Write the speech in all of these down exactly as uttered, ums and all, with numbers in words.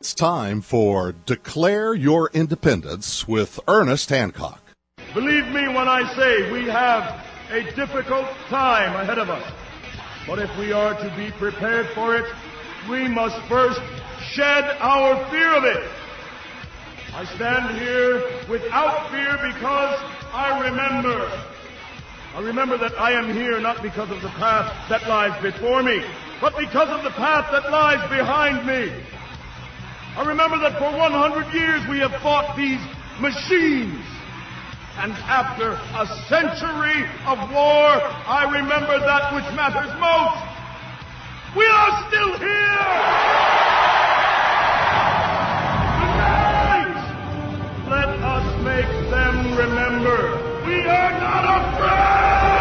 It's time for Declare Your Independence with Ernest Hancock. Believe me when I say we have a difficult time ahead of us. But if we are to be prepared for it, we must first shed our fear of it. I stand here without fear because I remember. I remember that I am here not because of the path that lies before me, but because of the path that lies behind me. I remember that for one hundred years we have fought these machines. And after a century of war, I remember that which matters most. We are still here! Tonight, let us make them remember we are not afraid!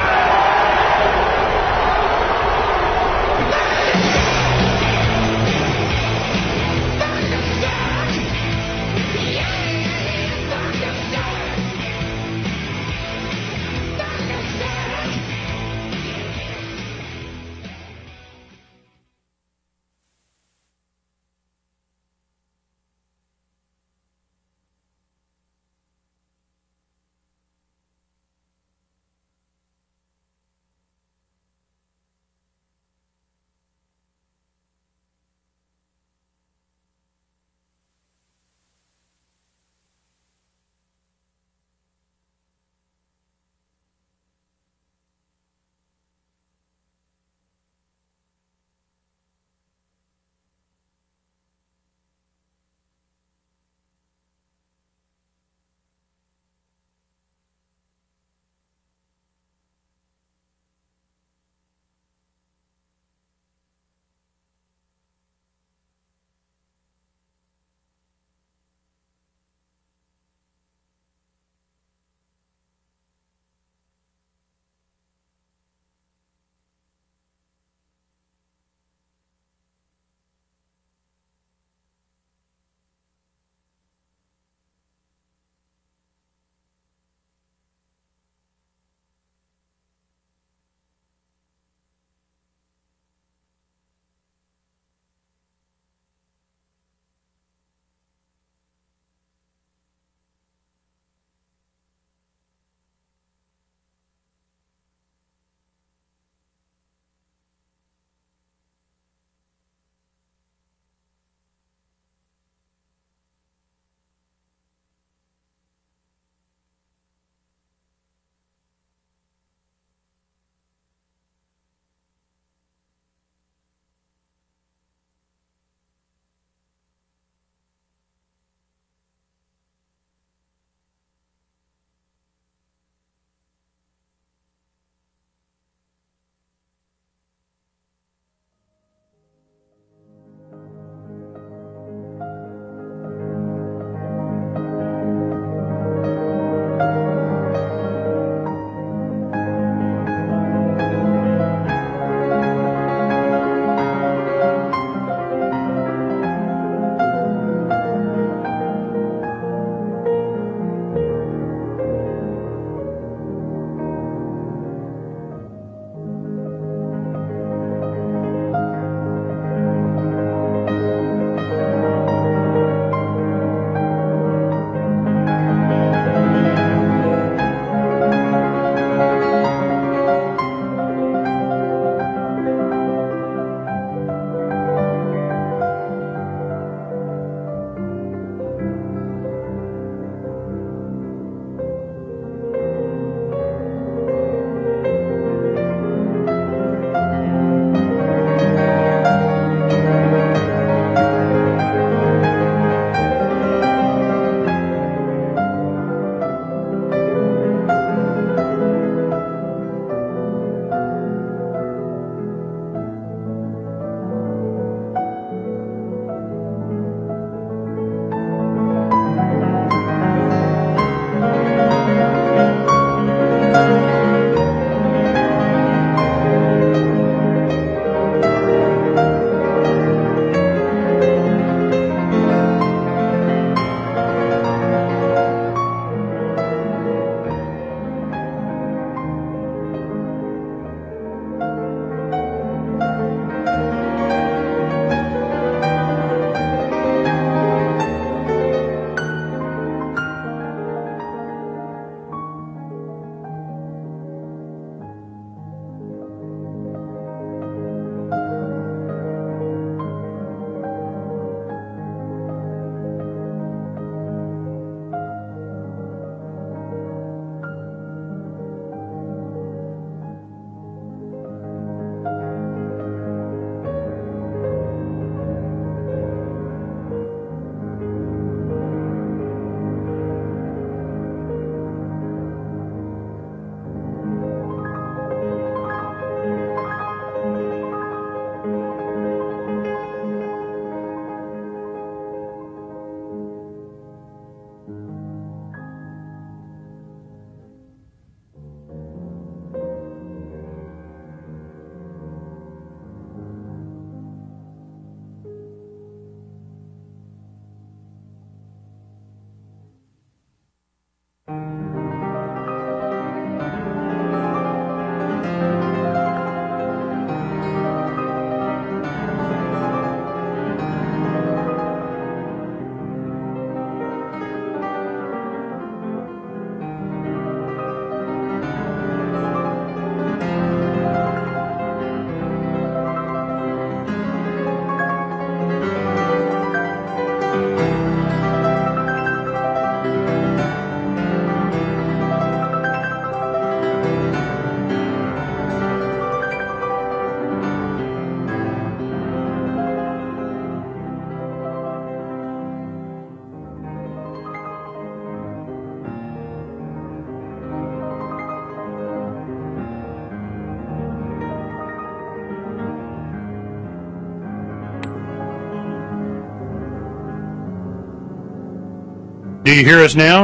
Do you hear us now?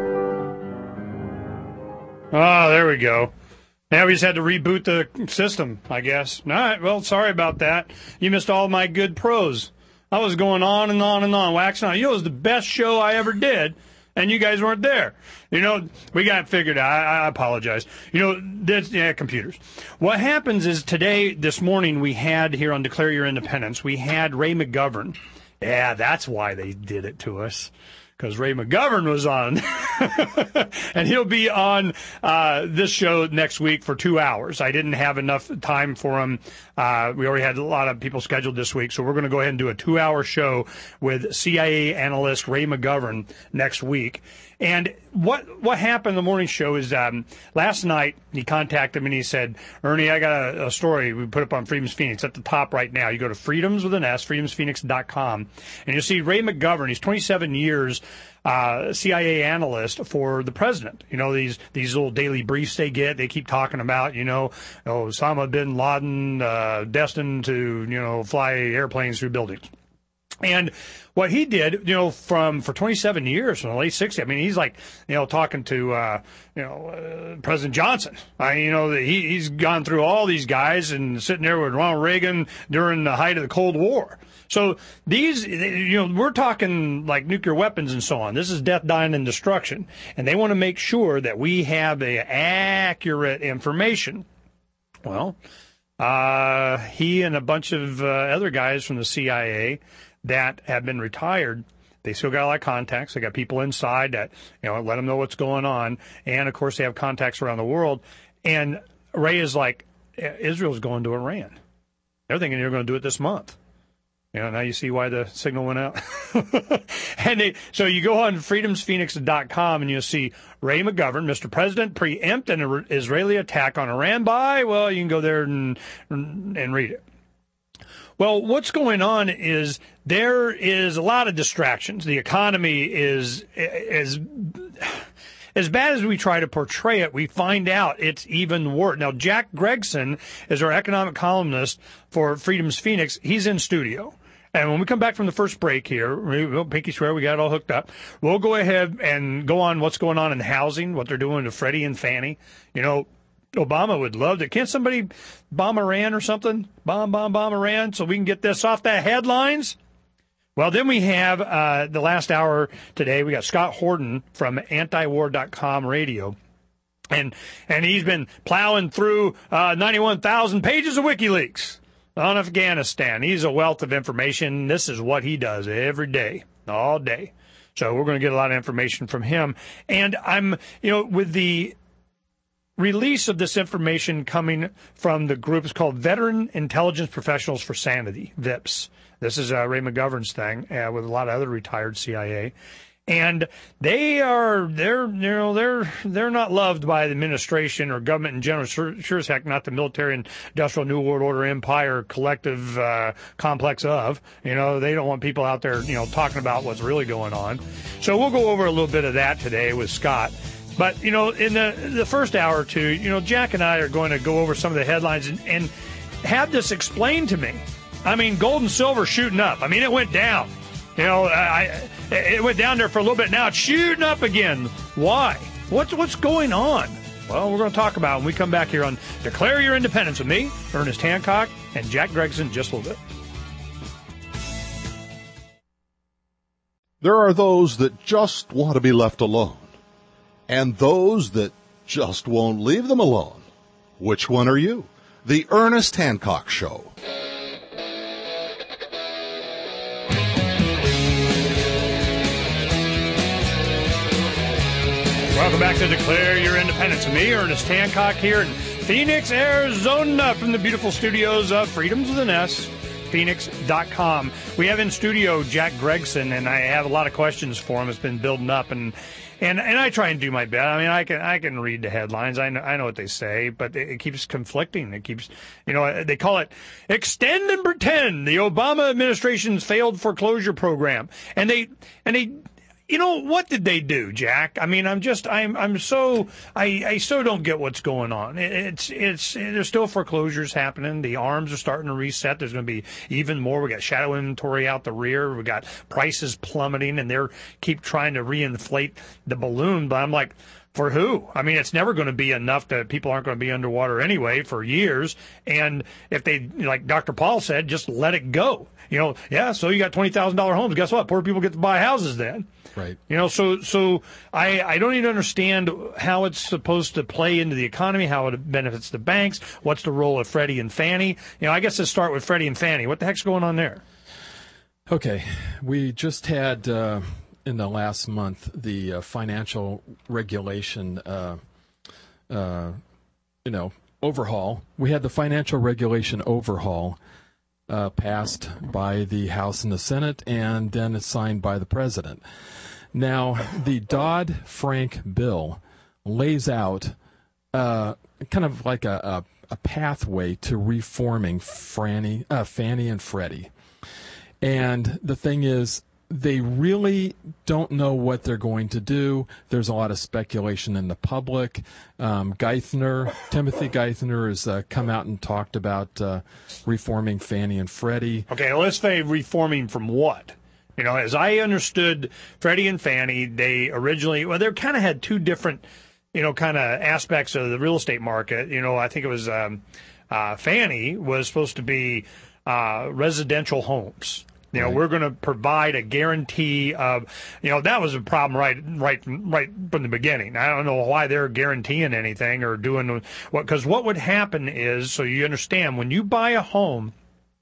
Oh, there we go. Now we just had to reboot the system, I guess. All right, well, sorry about that. You missed all my good pros. I was going on and on and on, waxing on. You know, it was the best show I ever did, and you guys weren't there. You know, we got it figured out. I, I apologize. You know, this, yeah, computers. What happens is today, this morning, we had here on Declare Your Independence, we had Ray McGovern. Yeah, that's why they did it to us. Because Ray McGovern was on. And he'll be on uh, this show next week for two hours. I didn't have enough time for him. Uh, we already had a lot of people scheduled this week, so we're going to go ahead and do a two-hour show with C I A analyst Ray McGovern next week. And what what happened in the morning show is um, last night he contacted me and he said, Ernie, I got a, a story we put up on Freedom's Phoenix at the top right now. You go to freedoms with an S, freedoms phoenix dot com, and you'll see Ray McGovern. He's twenty-seven years uh, C I A analyst for the president. You know, these these little daily briefs they get, they keep talking about, you know, oh, Osama bin Laden uh, destined to, you know, fly airplanes through buildings. And what he did, you know, from for twenty-seven years, from the late sixties, I mean, he's like, you know, talking to, uh, you know, uh, President Johnson. I mean, you know, he, he's gone through all these guys and sitting there with Ronald Reagan during the height of the Cold War. So these, you know, we're talking like nuclear weapons and so on. This is death, dying, and destruction. And they want to make sure that we have a accurate information. Well, uh, he and a bunch of uh, other guys from the C I A that have been retired, they still got a lot of contacts. They got people inside that, you know, let them know what's going on. And, of course, they have contacts around the world. And Ray is like, Israel's going to Iran. They're thinking they're going to do it this month. You know, now you see why the signal went out. and they, so you go on freedoms phoenix dot com and you'll see Ray McGovern, Mister President, preempt an Israeli attack on Iran by, well, you can go there and and read it. Well, what's going on is there is a lot of distractions. The economy is is as bad as we try to portray it, we find out it's even worse. Now, Jack Gregson is our economic columnist for Freedom's Phoenix. He's in studio. And when we come back from the first break here, we'll pinky swear we got it all hooked up. We'll go ahead and go on what's going on in housing, what they're doing to Freddie and Fannie. You know, Obama would love to. Can't somebody bomb Iran or something? Bomb, bomb, bomb Iran so we can get this off the headlines? Well, then we have uh, the last hour today. We got Scott Horton from anti war dot com radio. And and he's been plowing through uh, ninety-one thousand pages of WikiLeaks on Afghanistan. He's a wealth of information. This is what he does every day, all day. So we're going to get a lot of information from him. And I'm, you know, with the release of this information coming from the group is called Veteran Intelligence Professionals for Sanity, V I P S. This is uh, Ray McGovern's thing uh, with a lot of other retired C I A. And they are, they're, you know, they're, they're not loved by the administration or government in general. Sure, sure as heck not the military and industrial New World Order empire collective uh, complex of. You know, they don't want people out there, you know, talking about what's really going on. So we'll go over a little bit of that today with Scott. But, you know, in the the first hour or two, you know, Jack and I are going to go over some of the headlines and, and have this explained to me. I mean, gold and silver shooting up. I mean, it went down. You know, I, it went down there for a little bit. Now it's shooting up again. Why? What's what's going on? Well, we're going to talk about it when we come back here on Declare Your Independence with me, Ernest Hancock, and Jack Gregson, just a little bit. There are those that just want to be left alone, and those that just won't leave them alone. Which one are you? The Ernest Hancock Show. Welcome back to Declare Your Independence. Me, Ernest Hancock, here in Phoenix, Arizona, from the beautiful studios of Freedoms with an S, phoenix dot com. We have in studio Jack Gregson, and I have a lot of questions for him. It's been building up, and and and I try and do my best. I mean, I can I can read the headlines. I know, I know what they say, but it, it keeps conflicting. It keeps, you know, they call it extend and pretend, the Obama administration's failed foreclosure program, and they and they. You know, what did they do, Jack? I mean, I'm just, I'm, I'm so, I, I so don't get what's going on. It's, it's, there's still foreclosures happening. The arms are starting to reset. There's going to be even more. We got shadow inventory out the rear. We got prices plummeting, and they're keep trying to reinflate the balloon. But I'm like, for who? I mean, it's never going to be enough that people aren't going to be underwater anyway for years. And if they, like Doctor Paul said, just let it go. You know, yeah, so you got twenty thousand dollars homes. Guess what? Poor people get to buy houses then. Right. You know, so so I, I don't even understand how it's supposed to play into the economy, how it benefits the banks, what's the role of Freddie and Fannie. You know, I guess let's start with Freddie and Fannie. What the heck's going on there? Okay. We just had, uh, in the last month, the uh, financial regulation, uh, uh, you know, overhaul. We had the financial regulation overhaul uh, passed by the House and the Senate, and then it's signed by the President. Now, the Dodd-Frank bill lays out uh, kind of like a, a, a pathway to reforming Franny, uh, Fannie and Freddie. And the thing is, they really don't know what they're going to do. There's a lot of speculation in the public. Um, Geithner, Timothy Geithner, has uh, come out and talked about uh, reforming Fannie and Freddie. Okay, well, let's say reforming from what? You know, as I understood, Freddie and Fannie, they originally, well, they kind of had two different, you know, kind of aspects of the real estate market. You know, I think it was um, uh, Fannie was supposed to be uh, residential homes. You know, right. We're going to provide a guarantee of, you know, that was a problem right, right, right from the beginning. I don't know why they're guaranteeing anything or doing what, because what would happen is, so you understand, when you buy a home,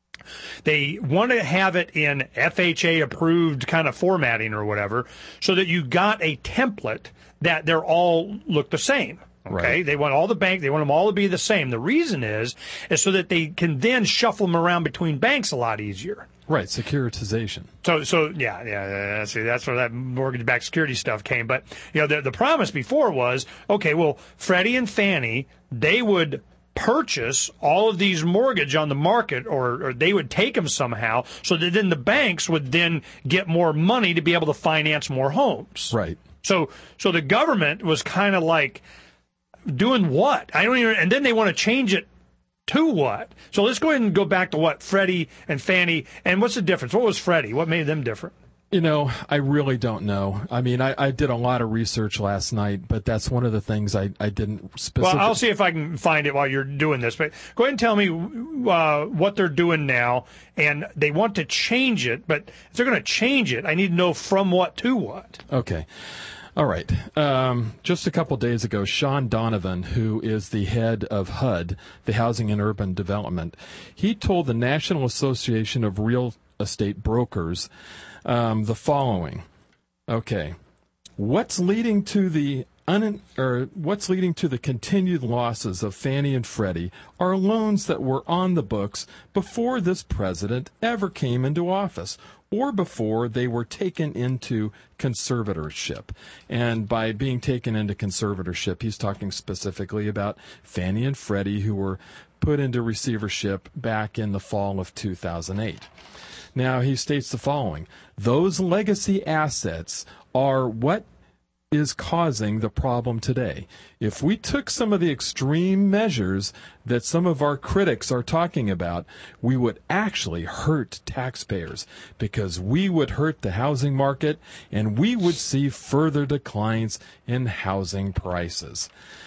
they want to have it in F H A approved kind of formatting or whatever, so that you got a template that they're all look the same. Okay, right. They want all the bank, they want them all to be the same. The reason is, is so that they can then shuffle them around between banks a lot easier. Right, securitization. So, so yeah, yeah, yeah. See, that's where that mortgage-backed security stuff came. But you know, the the promise before was, okay, well, Freddie and Fannie, they would purchase all of these mortgage on the market, or, or they would take them somehow, so that then the banks would then get more money to be able to finance more homes. Right. So, so the government was kind of like doing what? I don't even. And then they want to change it. To what? So let's go ahead and go back to what Freddie and Fannie, and what's the difference? What was Freddie? What made them different? You know, I really don't know. I mean, I, I did a lot of research last night, but that's one of the things I, I didn't specifically. Well, I'll see if I can find it while you're doing this. But go ahead and tell me uh, what they're doing now, and they want to change it, but if they're going to change it, I need to know from what to what. Okay. All right. Um, just a couple days ago, Sean Donovan, who is the head of H U D, the Housing and Urban Development, he told the National Association of Real Estate Brokers um, the following. Okay. What's leading to the un- or what's leading to the continued losses of Fannie and Freddie are loans that were on the books before this president ever came into office, or before they were taken into conservatorship. And by being taken into conservatorship, he's talking specifically about Fannie and Freddie, who were put into receivership back in the fall of two thousand eight. Now, he states the following: those legacy assets are what is causing the problem today. If we took some of the extreme measures that some of our critics are talking about, we would actually hurt taxpayers, because we would hurt the housing market and we would see further declines in housing prices.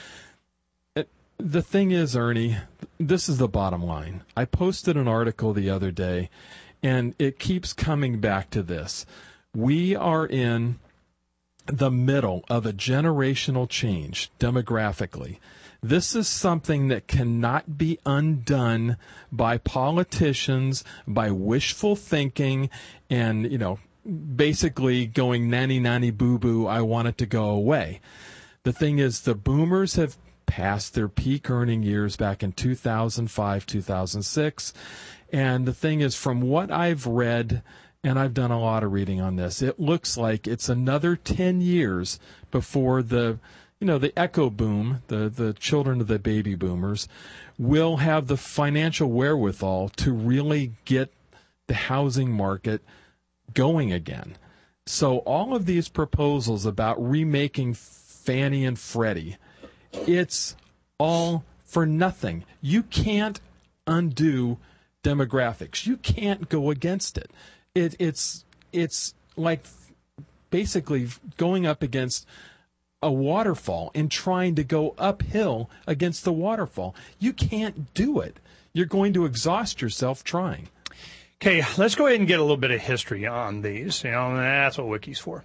It, the thing is, Ernie, this is the bottom line. I posted an article the other day, and it keeps coming back to this. We are in the middle of a generational change demographically. This is something that cannot be undone by politicians, by wishful thinking, and, you know, basically going nanny nanny boo boo, I want it to go away. The thing is, the boomers have passed their peak earning years back in two thousand five, two thousand six. And the thing is, from what I've read, and I've done a lot of reading on this, it looks like it's another ten years before the, you know, the echo boom, the, the children of the baby boomers, will have the financial wherewithal to really get the housing market going again. So all of these proposals about remaking Fannie and Freddie, it's all for nothing. You can't undo demographics. You can't go against it. It it's it's like basically going up against a waterfall and trying to go uphill against the waterfall. You can't do it. You're going to exhaust yourself trying. Okay, let's go ahead and get a little bit of history on these. You know, that's what Wiki's for.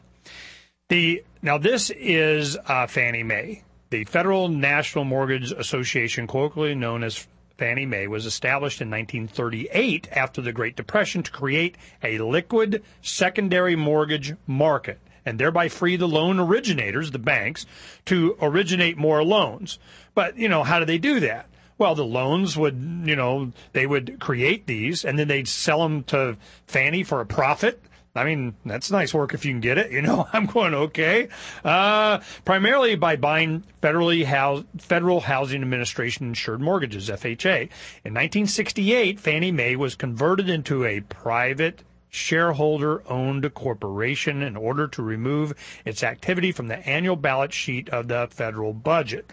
The now this is uh, Fannie Mae. The Federal National Mortgage Association, colloquially known as Fannie Mae, was established in nineteen thirty-eight after the Great Depression to create a liquid secondary mortgage market and thereby free the loan originators, the banks, to originate more loans. But, you know, how do they do that? Well, the loans would, you know, they would create these and then they'd sell them to Fannie for a profit. I mean, that's nice work if you can get it. You know, I'm going, okay. Uh, primarily by buying federally house, Federal Housing Administration insured mortgages, F H A. In nineteen sixty-eight, Fannie Mae was converted into a private shareholder-owned corporation in order to remove its activity from the annual balance sheet of the federal budget.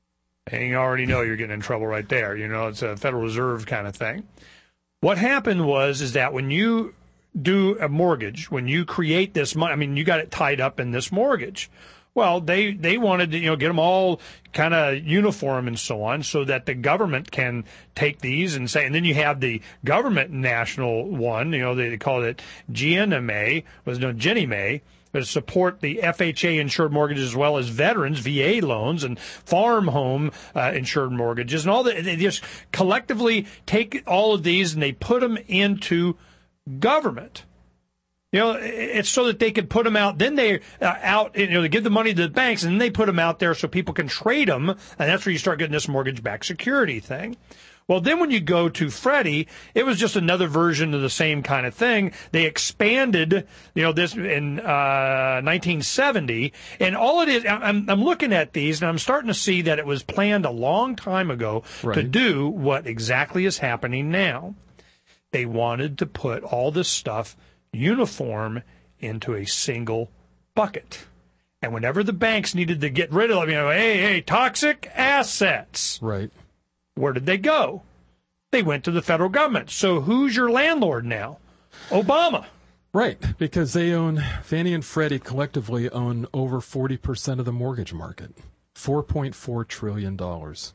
And you already know you're getting in trouble right there. You know, it's a Federal Reserve kind of thing. What happened was is that when you do a mortgage, when you create this money, I mean, you got it tied up in this mortgage. Well, they, they wanted to, you know, get them all kind of uniform and so on so that the government can take these and say, and then you have the government national one, you know, they call it G N M A, was no Ginnie Mae, to support the F H A insured mortgages as well as veterans, V A loans, and farm home uh, insured mortgages, and all that. They just collectively take all of these and they put them into government. You know, it's so that they could put them out. Then they uh, out, you know, they give the money to the banks and then they put them out there so people can trade them. And that's where you start getting this mortgage-backed security thing. Well, then when you go to Freddie, it was just another version of the same kind of thing. They expanded, you know, this in uh, nineteen seventy. And all it is, I'm, I'm looking at these and I'm starting to see that it was planned a long time ago right. to do what exactly is happening now. They wanted to put all this stuff uniform into a single bucket. And whenever the banks needed to get rid of them, you know, hey, hey, toxic assets. Right. Where did they go? They went to the federal government. So who's your landlord now? Obama. Right, because they own, Fannie and Freddie collectively own over forty percent of the mortgage market, four point four trillion dollars.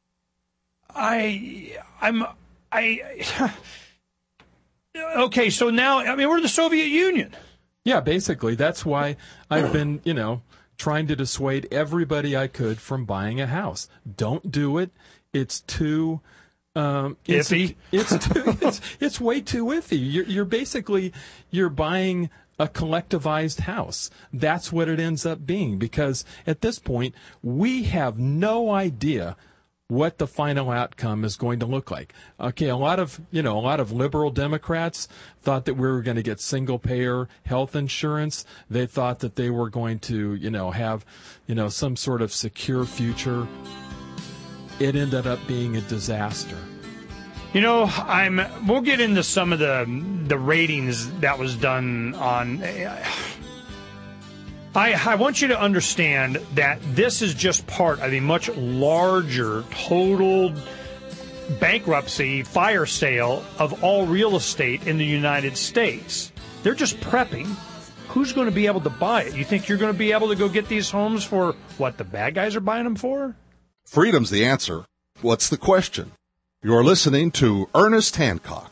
I, I'm, I... Okay, so now, I mean, we're the Soviet Union. Yeah, basically. That's why I've been, you know, trying to dissuade everybody I could from buying a house. Don't do it. It's too... Um, iffy. It's, it's, too, it's, it's way too iffy. You're, you're basically, you're buying a collectivized house. That's what it ends up being, because at this point, we have no idea what the final outcome is going to look like. Okay, a lot of, you know, a lot of liberal Democrats thought that we were going to get single-payer health insurance. They thought that they were going to, you know, have, you know, some sort of secure future. It ended up being a disaster. You know, I'm. We'll get into some of the the ratings that was done on. I, I want you to understand that this is just part of a much larger total bankruptcy fire sale of all real estate in the United States. They're just prepping. Who's going to be able to buy it? You think you're going to be able to go get these homes for what the bad guys are buying them for? Freedom's the answer. What's the question? You're listening to Ernest Hancock.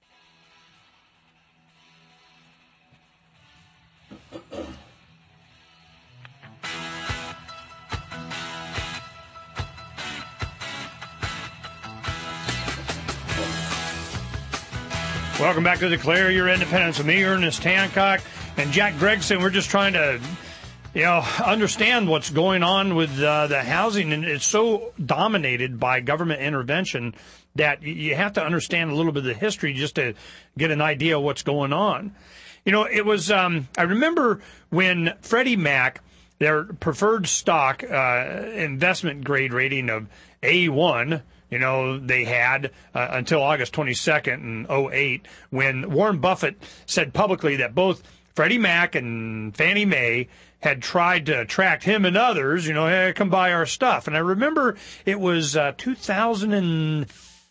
Welcome back to Declare Your Independence with me, Ernest Hancock, and Jack Gregson. We're just trying to, you know, understand what's going on with uh, the housing, and it's so dominated by government intervention that you have to understand a little bit of the history just to get an idea of what's going on. You know, it was, um, I remember when Freddie Mac, their preferred stock uh, investment grade rating of A one, you know, they had uh, until August twenty-second in oh eight, when Warren Buffett said publicly that both Freddie Mac and Fannie Mae had tried to attract him and others, you know, hey, come buy our stuff. And I remember it was uh, two thousand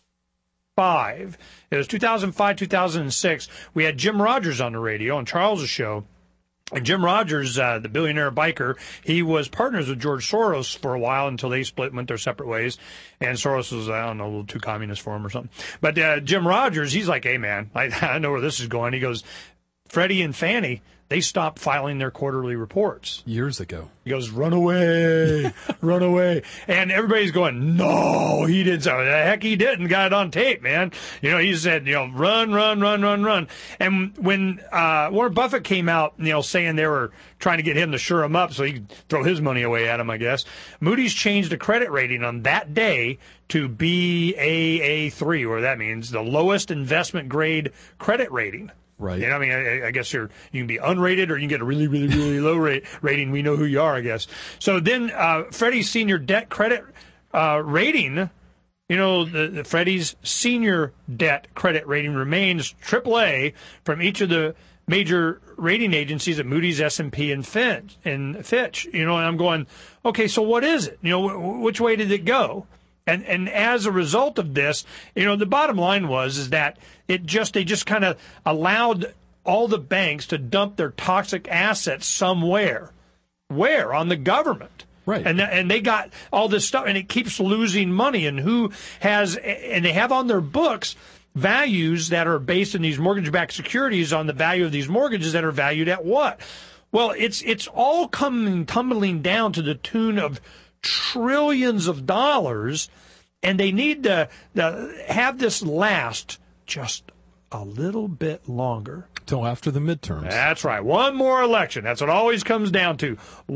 five. It was two thousand five, two thousand six. We had Jim Rogers on the radio on Charles's show. And Jim Rogers, uh, the billionaire biker, he was partners with George Soros for a while until they split and went their separate ways. And Soros was, I don't know, a little too communist for him or something. But uh, Jim Rogers, he's like, hey, man, I, I know where this is going. He goes, Freddie and Fannie, they stopped filing their quarterly reports. Years ago. He goes, run away, run away. And everybody's going, no, he didn't. So the heck he didn't. Got it on tape, man. You know, he said, you know, run, run, run, run, run. And when uh, Warren Buffett came out, you know, saying they were trying to get him to shore him up so he could throw his money away at him, I guess, Moody's changed the credit rating on that day to B A A three, or that means the lowest investment grade credit rating. Right. You know, I mean, I, I guess you're you can be unrated or you can get a really, really, really low rate rating. We know who you are, I guess. So then uh, Freddie's senior debt credit uh, rating, you know, the, the Freddie's senior debt credit rating remains triple A from each of the major rating agencies at Moody's, S and P, and Fitch. And Fitch. You know, and I'm going, okay, so what is it? You know, w- which way did it go? And and as a result of this, you know, the bottom line was is that it just they just kind of allowed all the banks to dump their toxic assets somewhere. Where? On the government. Right. And and they got all this stuff, and it keeps losing money. And who has, and they have on their books values that are based in these mortgage-backed securities on the value of these mortgages that are valued at what? Well, it's it's all coming tumbling down to the tune of trillions of dollars, and they need to, to have this last just a little bit longer. Till after the midterms. That's right. One more election. That's what it always comes down to.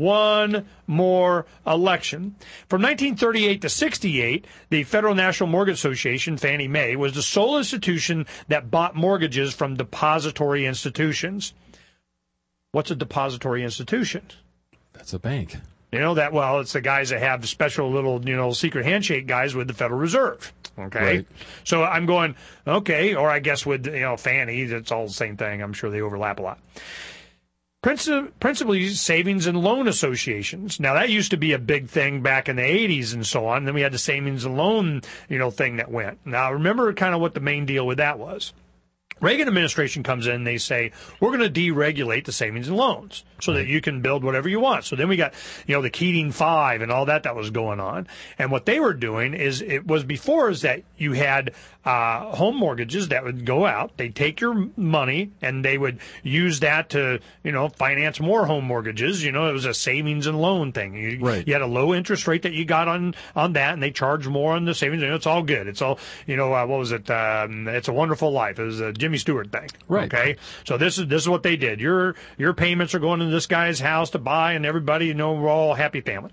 One more election. From nineteen thirty-eight to sixty-eight, the Federal National Mortgage Association, Fannie Mae, was the sole institution that bought mortgages from depository institutions. What's a depository institution? That's a bank. You know, that, well, it's the guys that have special little, you know, secret handshake guys with the Federal Reserve. Okay. Right. So I'm going, okay, or I guess with, you know, Fannie, it's all the same thing. I'm sure they overlap a lot. Princi- principally savings and loan associations. Now, that used to be a big thing back in the eighties and so on. And then we had the savings and loan, you know, thing that went. Now, remember kind of what the main deal with that was. Reagan administration comes in and they say, we're going to deregulate the savings and loans so that you can build whatever you want. So then we got, you know, the Keating Five and all that that was going on. And what they were doing is it was before is that you had uh, home mortgages that would go out. They'd take your money and they would use that to, you know, finance more home mortgages. You know, it was a savings and loan thing. You, right. you had a low interest rate that you got on, on that, and they charged more on the savings. And it's all good. It's all, you know, uh, what was it? Um, It's a Wonderful Life. It was a Jimmy Stewart thing. Right. Okay. So this is this is what they did. Your your payments are going to this guy's house to buy, and everybody, you know, we're all a happy family.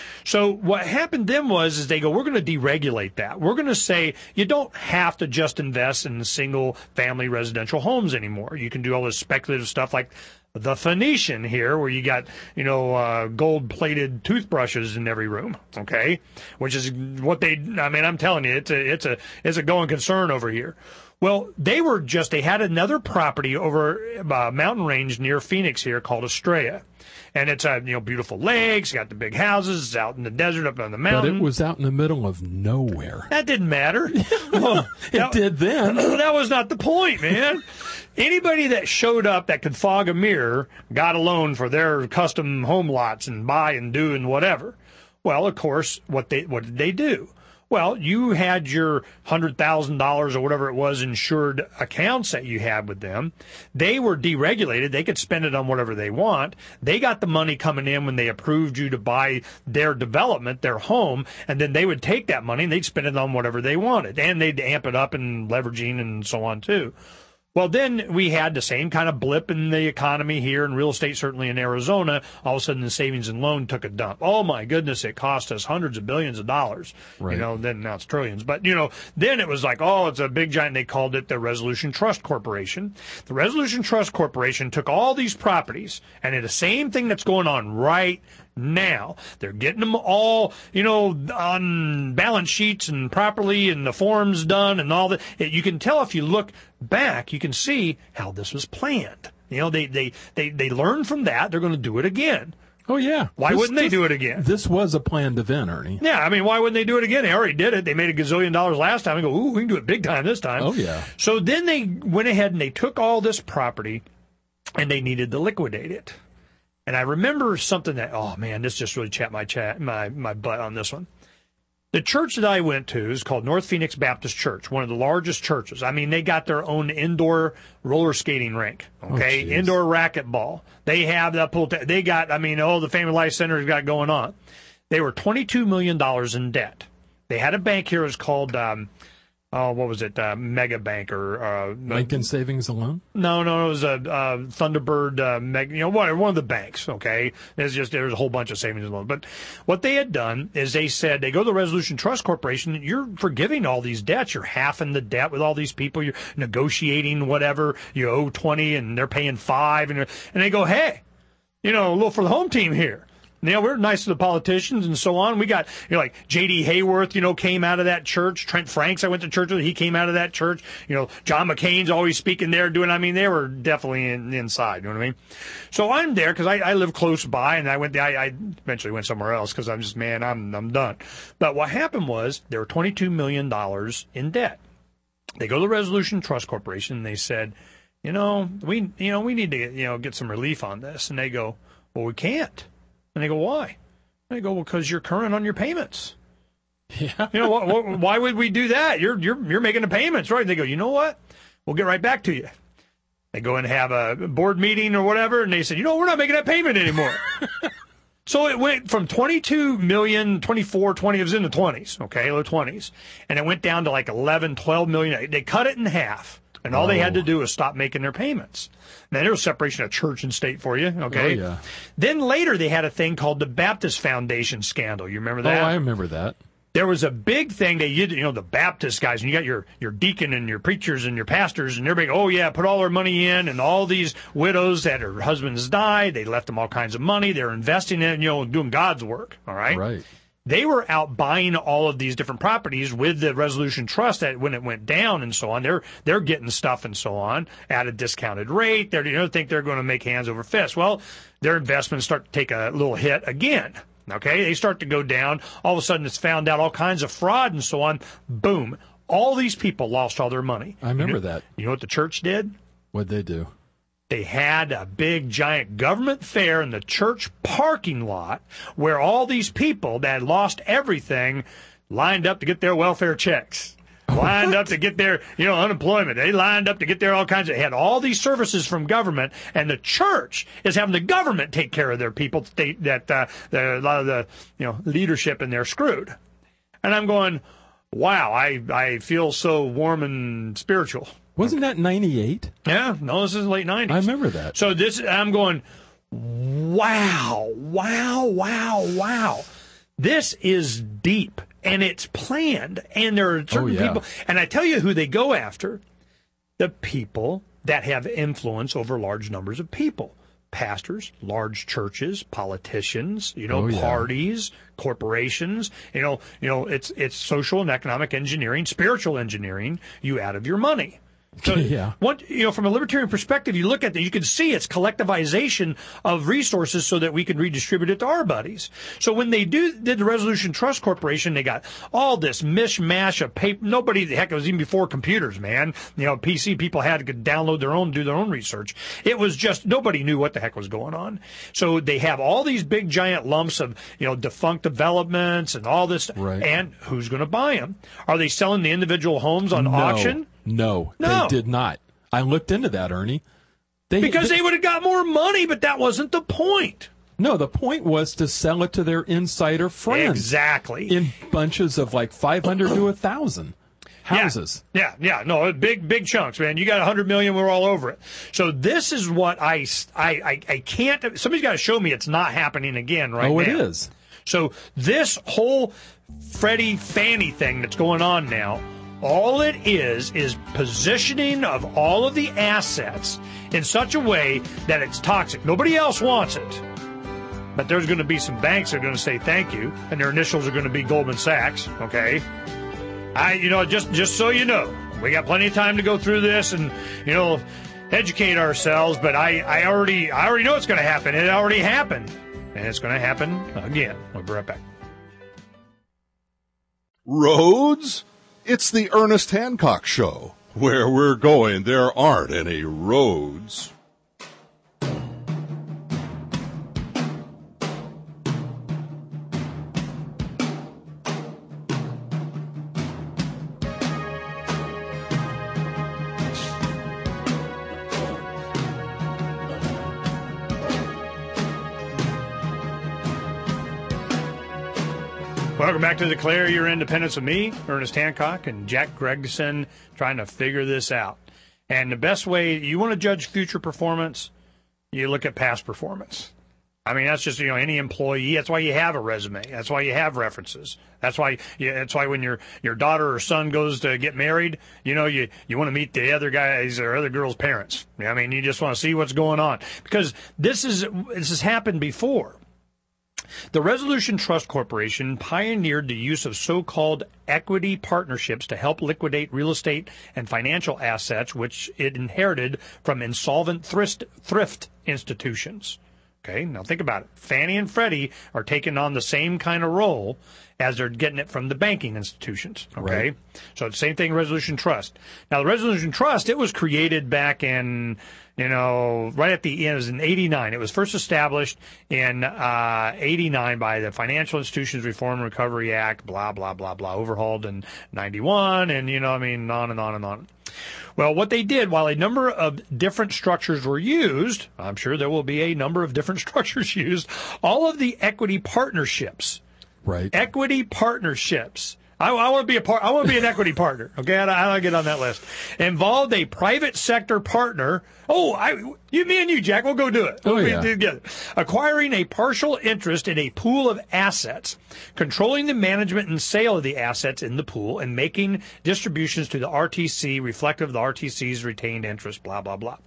So what happened then was is they go, we're going to deregulate that. We're going to say you don't have to just invest in single family residential homes anymore. You can do all this speculative stuff like the Phoenician here, where you got, you know, uh, gold-plated toothbrushes in every room, okay? Which is what they, I mean, I'm telling you, it's a, it's a, it's a going concern over here. Well, they were just, they had another property over a uh, mountain range near Phoenix here called Estrella. And it's, uh, you know, beautiful lakes, you got the big houses, it's out in the desert up on the mountain. But it was out in the middle of nowhere. That didn't matter. Well, it that, did then. That was not the point, man. Anybody that showed up that could fog a mirror got a loan for their custom home lots and buy and do and whatever. Well, of course, what they what did they do? Well, you had your one hundred thousand dollars or whatever it was insured accounts that you had with them. They were deregulated. They could spend it on whatever they want. They got the money coming in when they approved you to buy their development, their home, and then they would take that money and they'd spend it on whatever they wanted. And they'd amp it up and leveraging and so on, too. Well, then we had the same kind of blip in the economy here in real estate, certainly in Arizona. All of a sudden, the savings and loan took a dump. Oh, my goodness, it cost us hundreds of billions of dollars. Right. You know, then now it's trillions. But, you know, then it was like, oh, it's a big giant. They called it the Resolution Trust Corporation. The Resolution Trust Corporation took all these properties and did the same thing that's going on right now. They're getting them all, you know, on balance sheets and properly and the forms done and all that. You can tell if you look back, you can see how this was planned. You know, they they they they learn from that. They're going to do it again. Oh, yeah. Why This- wouldn't they this- do it again? This was a planned event, Ernie. Yeah, I mean, why wouldn't they do it again? They already did it. They made a gazillion dollars last time. They go, ooh, we can do it big time this time. Oh, yeah. So then they went ahead and they took all this property, and they needed to liquidate it. And I remember something that, oh, man, this just really chapped my, chat, my, my butt on this one. The church that I went to is called North Phoenix Baptist Church, one of the largest churches. I mean, they got their own indoor roller skating rink, okay, Oh, indoor racquetball. They have that pool. T- they got, I mean, oh, the Family Life Center's got going on. They were twenty-two million dollars in debt. They had a bank here. It was called, um, oh, what was it, uh, Mega Bank or uh, Lincoln Savings and Loan? No, no, it was a uh, Thunderbird, uh, Meg, you know, one, one of the banks. Okay, there's just there's a whole bunch of savings and loans. But what they had done is they said they go to the Resolution Trust Corporation. You're forgiving all these debts. You're halving the debt with all these people. You're negotiating whatever. You owe twenty, and they're paying five, and and they go, hey, you know, a little for the home team here. You know, we're nice to the politicians and so on. We got, you know, like J D Hayworth, you know, came out of that church. Trent Franks, I went to church with, he came out of that church. You know, John McCain's always speaking there, doing, I mean, they were definitely in, inside, you know what I mean? So I'm there because I, I live close by, and I went, I, I eventually went somewhere else because I'm just, man, I'm, I'm done. But what happened was there were twenty-two million dollars in debt. They go to the Resolution Trust Corporation, and they said, you know, we, you know, we need to, you know, get some relief on this. And they go, well, we can't. And they go, why? And they go, well, because you're current on your payments. Yeah. You know, what, what, why would we do that? You're you're you're making the payments, right? They go, you know what? We'll get right back to you. They go and have a board meeting or whatever, and they said, you know, we're not making that payment anymore. So it went from twenty-two million, twenty-four, twenty, it was in the twenties, okay, low twenties, and it went down to like eleven, twelve million. They cut it in half. And all oh. they had to do was stop making their payments. And then there was separation of church and state for you, okay? Oh, yeah. Then later they had a thing called the Baptist Foundation scandal. You remember that? Oh, I remember that. There was a big thing that you, you know, the Baptist guys, and you got your, your deacon and your preachers and your pastors, and everybody, oh, yeah, put all their money in, and all these widows that her husbands died, they left them all kinds of money, they're investing in it, you know, doing God's work, all right? Right. They were out buying all of these different properties with the Resolution Trust that when it went down and so on, they're they're getting stuff and so on at a discounted rate. They you know think they're going to make hands over fists. Well, their investments start to take a little hit again. Okay, they start to go down. All of a sudden, it's found out all kinds of fraud and so on. Boom! All these people lost all their money. I remember you know, that. You know what the church did? What'd they do? They had a big, giant government fair in the church parking lot where all these people that had lost everything lined up to get their welfare checks, lined what? up to get their, you know, unemployment. They lined up to get their all kinds of, they had all these services from government, and the church is having the government take care of their people they, that uh, the, a lot of the, you know, leadership, and they're screwed. And I'm going, wow, I, I feel so warm and spiritual. Wasn't that ninety-eight? Yeah, no, this is late nineties. I remember that. So this, I'm going, wow, wow, wow, wow. This is deep, and it's planned, and there are certain oh, yeah. people, and I tell you who they go after, the people that have influence over large numbers of people. Pastors, large churches, politicians, you know, oh, yeah. parties, corporations, you know, you know, it's it's social and economic engineering, spiritual engineering you out of your money. So, yeah. what, you know, from a libertarian perspective, you look at that, you can see it's collectivization of resources so that we can redistribute it to our buddies. So when they do did the Resolution Trust Corporation, they got all this mishmash of paper. Nobody, heck, it was even before computers, man. You know, P C people had to download their own, do their own research. It was just, nobody knew what the heck was going on. So they have all these big giant lumps of, you know, defunct developments and all this. Right. And who's going to buy them? Are they selling the individual homes on no. auction? No, no, they did not. I looked into that, Ernie. They, because they, they would have got more money, but that wasn't the point. No, the point was to sell it to their insider friends. Exactly. In bunches of like five hundred to one thousand houses. Yeah, yeah, yeah, no, big, big chunks, man. You got one hundred million, we're all over it. So this is what I, I, I, I can't, somebody's got to show me it's not happening again right now. Oh, now. it is. So this whole Freddie Fannie thing that's going on now, all it is is positioning of all of the assets in such a way that it's toxic. Nobody else wants it. But there's going to be some banks that are going to say thank you, and their initials are going to be Goldman Sachs, okay? I, you know, just just so you know, we got plenty of time to go through this, and, you know, educate ourselves, but I, I already I already know it's going to happen. It already happened, and it's going to happen again. We'll be right back. Roads? It's the Ernest Hancock Show. Where we're going, there aren't any roads. Welcome back to Declare Your Independence with me, Ernest Hancock, and Jack Gregson, trying to figure this out. And the best way you want to judge future performance, you look at past performance. I mean, that's just, you know, any employee. That's why you have a resume. That's why you have references. That's why. You, that's why when your your daughter or son goes to get married, you know, you you want to meet the other guys or other girl's parents. I mean, you just want to see what's going on, because this is this has happened before. The Resolution Trust Corporation pioneered the use of so-called equity partnerships to help liquidate real estate and financial assets, which it inherited from insolvent thrift, thrift institutions. Okay, now think about it. Fannie and Freddie are taking on the same kind of role as they're getting it from the banking institutions. Okay, Right. So the same thing, Resolution Trust. Now, the Resolution Trust, it was created back in, you know, right at the end. It was in eighty-nine. It was first established in uh, eighty-nine by the Financial Institutions Reform and Recovery Act, blah, blah, blah, blah, overhauled in ninety-one, and, you know, I mean, on and on and on. Well, what they did, while a number of different structures were used, I'm sure there will be a number of different structures used, all of the equity partnerships, Right. equity partnerships, I, I want to be a part, I want to be an equity partner, okay, how do, how do I get on that list, involved a private sector partner. Oh, I, you, me and you, Jack, we'll go do it. Oh, We'll yeah. do it together. Acquiring a partial interest in a pool of assets, controlling the management and sale of the assets in the pool, and making distributions to the R T C reflective of the R T C's retained interest, blah, blah, blah.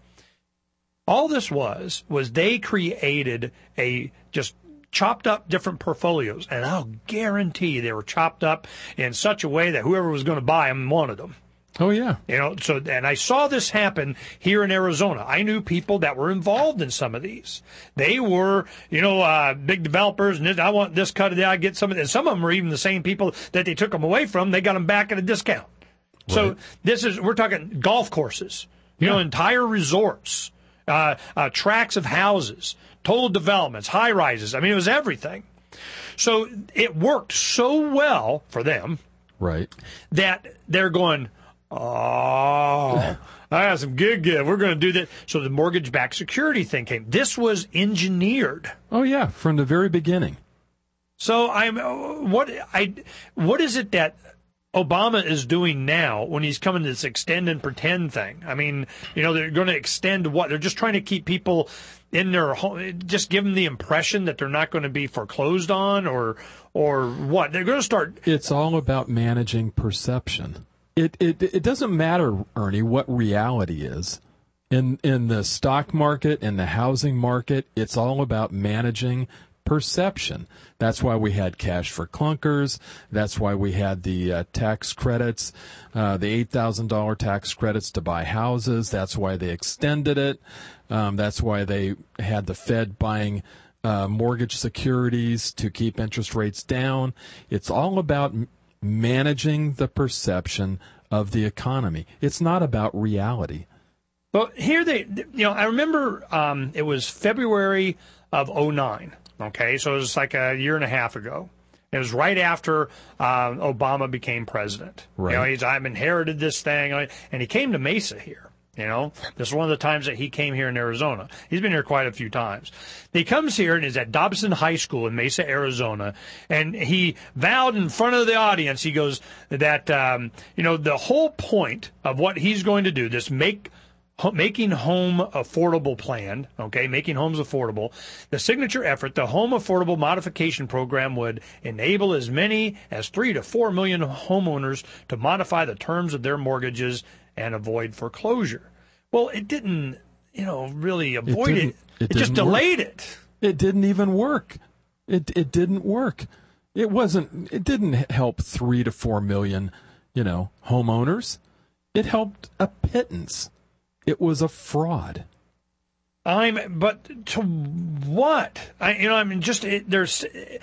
All this was, was they created a just chopped up different portfolios, and I'll guarantee they were chopped up in such a way that whoever was going to buy them wanted them. Oh, yeah. You know, so, and I saw this happen here in Arizona. I knew people that were involved in some of these. They were, you know, uh, big developers, and I want this cut of that, I get some of this. Some of them were even the same people that they took them away from. They got them back at a discount. So Right. this is, we're talking golf courses, you Yeah. know, entire resorts, uh, uh, tracts of houses, total developments, high rises. I mean, it was everything. So it worked so well for them Right. that they're going, oh, I got some good, good. We're going to do that. So the mortgage-backed security thing came. This was engineered. Oh, yeah. From the very beginning. So I'm what I what is it that Obama is doing now when he's coming to this extend and pretend thing? I mean, you know, they're going to extend what? They're just trying to keep people in their home, just give them the impression that they're not going to be foreclosed on, or or what? They're going to start. It's all about managing perception. It it it doesn't matter, Ernie, what reality is. In in the stock market, in the housing market, it's all about managing perception. That's why we had cash for clunkers. That's why we had the uh, tax credits, uh, the eight thousand dollars tax credits to buy houses. That's why they extended it. Um, that's why they had the Fed buying uh, mortgage securities to keep interest rates down. It's all about m- managing the perception of the economy. It's not about reality. Well, here they, you know, I remember um, it was February of oh nine. Okay, so it was like a year and a half ago. It was right after uh, Obama became president. Right. You know, he's, I've inherited this thing, and he came to Mesa here. You know, this is one of the times that he came here in Arizona. He's been here quite a few times. He comes here and is at Dobson High School in Mesa, Arizona, and he vowed in front of the audience, he goes that, um, you know, the whole point of what he's going to do, this make Making Home Affordable plan, okay, making homes affordable. The signature effort, the Home Affordable Modification Program, would enable as many as three to four million homeowners to modify the terms of their mortgages and avoid foreclosure. Well, it didn't, you know, really avoid it. It, It, it just didn't work. delayed it. It didn't even work. It it didn't work. It wasn't. It didn't help three to four million, you know, homeowners. It helped a pittance. It was a fraud. I'm, but to what? I, you know, I mean, just it, there's,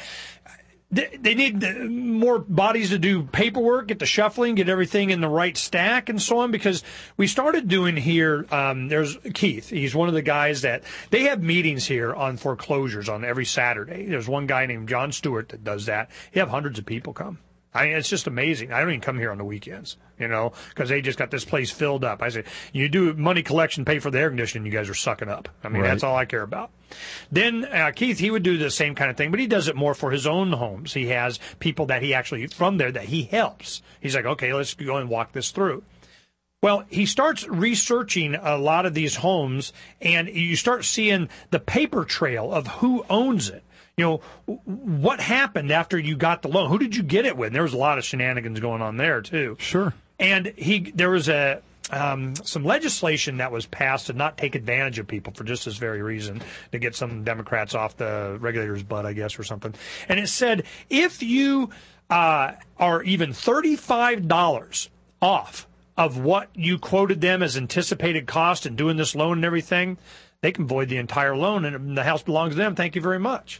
they, they need more bodies to do paperwork, get the shuffling, get everything in the right stack, and so on. Because we started doing here. Um, there's Keith. He's one of the guys that they have meetings here on foreclosures on every Saturday. There's one guy named John Stewart that does that. He have hundreds of people come. I mean, it's just amazing. I don't even come here on the weekends, you know, because they just got this place filled up. I say, you do money collection, pay for the air conditioning, you guys are sucking up. I mean, right. That's all I care about. Then uh, Keith, he would do the same kind of thing, but he does it more for his own homes. He has people that he actually, from there, that he helps. He's like, okay, let's go and walk this through. Well, he starts researching a lot of these homes, and you start seeing the paper trail of who owns it. You know, what happened after you got the loan? Who did you get it with? And there was a lot of shenanigans going on there, too. Sure. And he there was a um, some legislation that was passed to not take advantage of people for just this very reason, to get some Democrats off the regulator's butt, I guess, or something. And it said if you uh, are even thirty-five dollars off of what you quoted them as anticipated cost in doing this loan and everything, they can void the entire loan, and the house belongs to them. Thank you very much.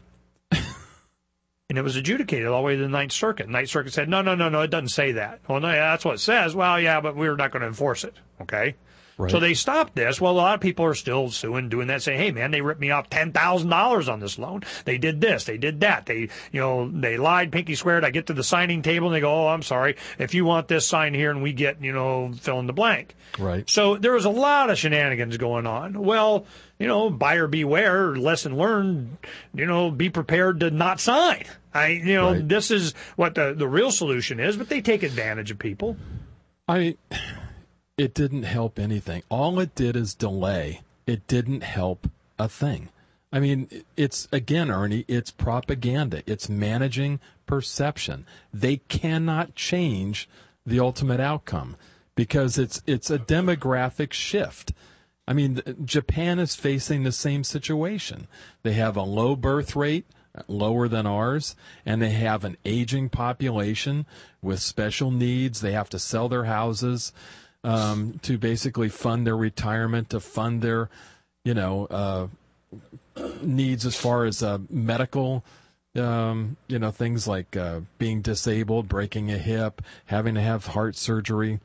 And it was adjudicated all the way to the Ninth Circuit. Ninth Circuit said, no, no, no, no, it doesn't say that. Well, no, yeah, that's what it says. Well, yeah, but we're not going to enforce it, okay? Right. So they stopped this. Well, a lot of people are still suing, doing that, saying, hey, man, they ripped me off ten thousand dollars on this loan. They did this. They did that. They, you know, they lied, pinky squared. I get to the signing table, and they go, oh, I'm sorry. If you want this, sign here, and we get, you know, fill in the blank. Right. So there was a lot of shenanigans going on. Well, you know, buyer beware, lesson learned, you know, be prepared to not sign. I, you know, right. This is what the, the real solution is, but they take advantage of people. I... It didn't help anything. All it did is delay. It didn't help a thing. I mean, it's, again, Ernie, it's propaganda. It's managing perception. They cannot change the ultimate outcome because it's it's a demographic shift. I mean, Japan is facing the same situation. They have a low birth rate, lower than ours, and they have an aging population with special needs. They have to sell their houses Um, to basically fund their retirement, to fund their, you know, uh, needs as far as uh, medical, um, you know, things like uh, being disabled, breaking a hip, having to have heart surgery.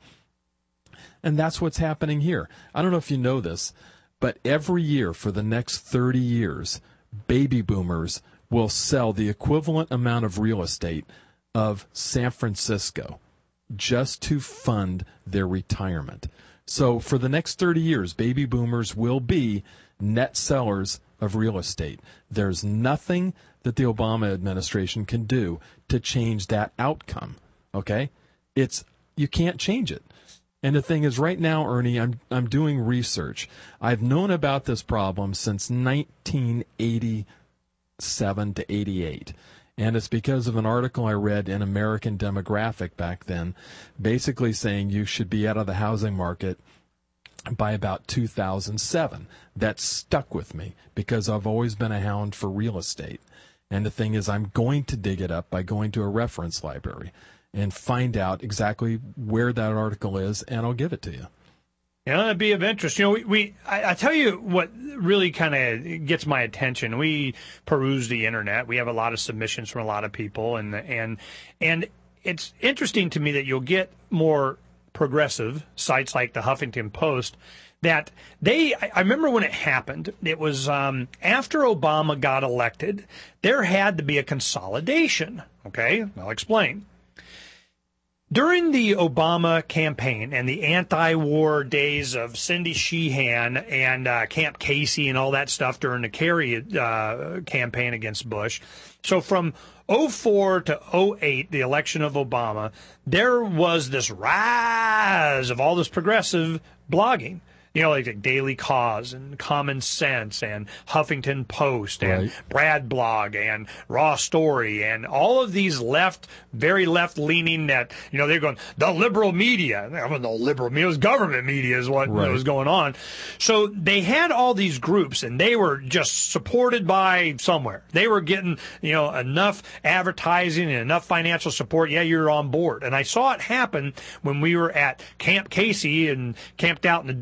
And that's what's happening here. I don't know if you know this, but every year for the next thirty years, baby boomers will sell the equivalent amount of real estate of San Francisco, just to fund their retirement. So for the next thirty years, baby boomers will be net sellers of real estate. There's nothing that the Obama administration can do to change that outcome. Okay? It's, you can't change it. And the thing is, right now, Ernie, I'm I'm doing research. I've known about this problem since nineteen eighty-seven to eighty-eight. And it's because of an article I read in American Demographic back then, basically saying you should be out of the housing market by about two thousand seven. That stuck with me because I've always been a hound for real estate. And the thing is, I'm going to dig it up by going to a reference library and find out exactly where that article is, and I'll give it to you. Yeah, that'd be of interest. You know, we, we I, I tell you what really kind of gets my attention. We peruse the internet. We have a lot of submissions from a lot of people, and and and it's interesting to me that you'll get more progressive sites like the Huffington Post. That they, I remember when it happened. It was um, after Obama got elected. There had to be a consolidation. Okay, I'll explain. During the Obama campaign and the anti-war days of Cindy Sheehan and uh, Camp Casey and all that stuff during the Kerry uh, campaign against Bush, so from oh four to oh eight, the election of Obama, there was this rise of all this progressive blogging. You know, like Daily Cause and Common Sense and Huffington Post and right. Brad Blog and Raw Story and all of these left, very left-leaning that, you know, they're going, the liberal media. I mean, the liberal media, it was government media is what right. was going on. So they had all these groups, and they were just supported by somewhere. They were getting, you know, enough advertising and enough financial support. Yeah, you're on board. And I saw it happen when we were at Camp Casey and camped out in the ditch, you know,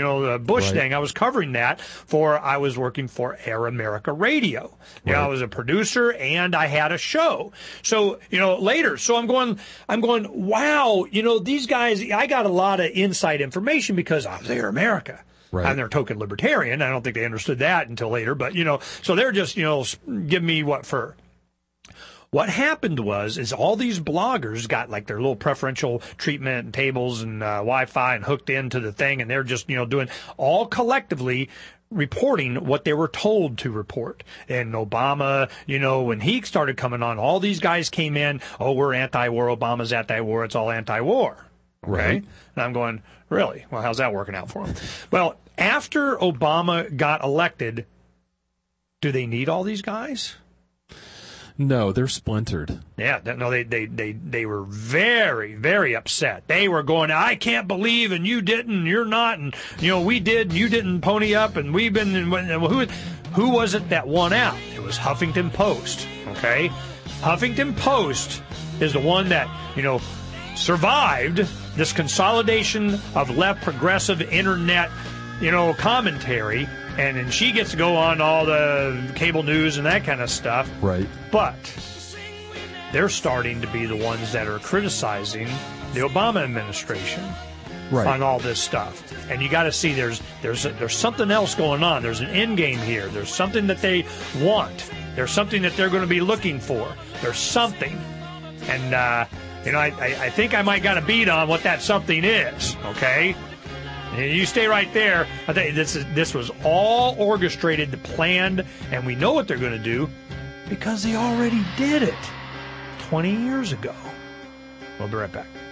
know, the Bush Right. thing. I was covering that for, I was working for Air America Radio. You know, Right. I was a producer and I had a show. So, you know, later, so I'm going, I'm going, wow, you know, these guys, I got a lot of inside information because I was Air America. Right. And they're token libertarian. I don't think they understood that until later, but, you know, so they're just, you know, give me what for. What happened was, is all these bloggers got like their little preferential treatment and tables and uh, Wi-Fi and hooked into the thing, and they're just, you know, doing all collectively reporting what they were told to report. And Obama, you know, when he started coming on, all these guys came in, oh, we're anti-war, Obama's anti-war, it's all anti-war. Okay? Right. And I'm going, really? Well, how's that working out for him? Well, after Obama got elected, do they need all these guys? No, they're splintered. Yeah, no, they, they, they, they were very, very upset. They were going, I can't believe, and you didn't, you're not, and, you know, we did, you didn't pony up, and we've been, and who, who was it that won out? It was Huffington Post, okay? Huffington Post is the one that, you know, survived this consolidation of left progressive internet, you know, commentary, and then she gets to go on all the cable news and that kind of stuff. Right. But they're starting to be the ones that are criticizing the Obama administration Right. on all this stuff. And you got to see there's there's there's something else going on. There's an end game here. There's something that they want. There's something that they're going to be looking for. There's something. And, uh, you know, I, I, I think I might got a beat on what that something is, okay? You stay right there. I think this is this was all orchestrated, planned, and we know what they're going to do because they already did it twenty years ago. We'll be right back.